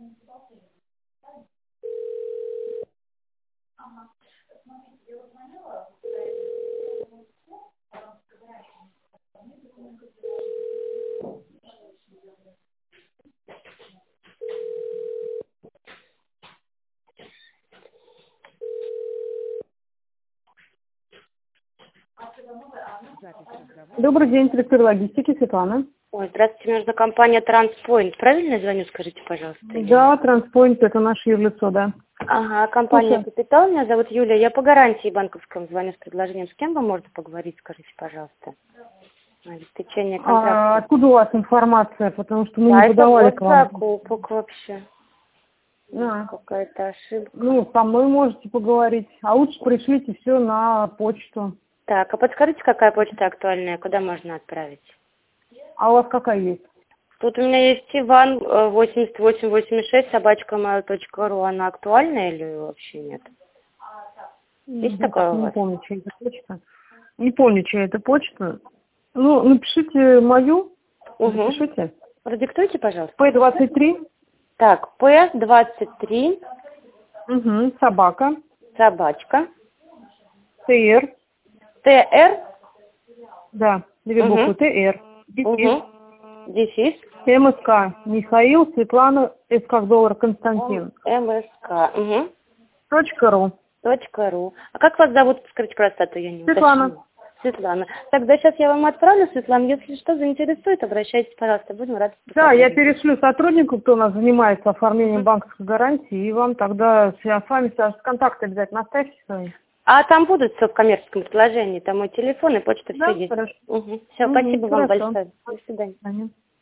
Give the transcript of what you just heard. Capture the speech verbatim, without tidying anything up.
Добрый день, директор логистики Светлана. Ой, здравствуйте, мне нужна компания Транспоинт. Правильно я звоню, скажите, пожалуйста? Да, Транспоинт, это наше юрлицо, да. Ага, компания Слушай. Капитал, меня зовут Юлия. Я по гарантии банковскому звоню с предложением. С кем вам можно поговорить, скажите, пожалуйста? Обеспечение контракта. А откуда у вас информация? Потому что мы Да, не это подавали вот к вам. закупок вообще. А, Какая-то ошибка. ну, со мной можете поговорить. А лучше пришлите все на почту. Так, а подскажите, какая почта актуальная, куда можно отправить? А у вас какая есть? Тут у меня есть Иван э, восемьдесят восемь восемьдесят шесть собака mail точка ру. Она актуальная или вообще нет? Есть Я такое у не вас? помню, чья это почта. Не помню, чья это почта. Ну, напишите мою. Угу. Напишите. Продиктуйте, пожалуйста. П двадцать три. Так, П двадцать три, Угу. Собака. собачка, ТР. Т Р, Да, две угу, буквы. ТР. Дефис. угу, дефис, МСК. Михаил, Светлана, С как доллар, Константин. М С К, угу, Точка ру. точка ру. А как вас зовут, скажите просто, а то я не Светлана. уточнила. Светлана. Тогда сейчас я вам отправлю, Светлана, если что заинтересует, обращайтесь, пожалуйста, будем рады. Да, я перешлю сотруднику, кто у нас занимается оформлением банковской гарантии, и вам тогда я с вами свяжусь. Контакты обязательно оставьте свои. А там будут все в коммерческом предложении, там мой телефон и почта, Да, все есть. хорошо. Угу. Все, Угу, спасибо вам хорошо. большое. До свидания. До свидания.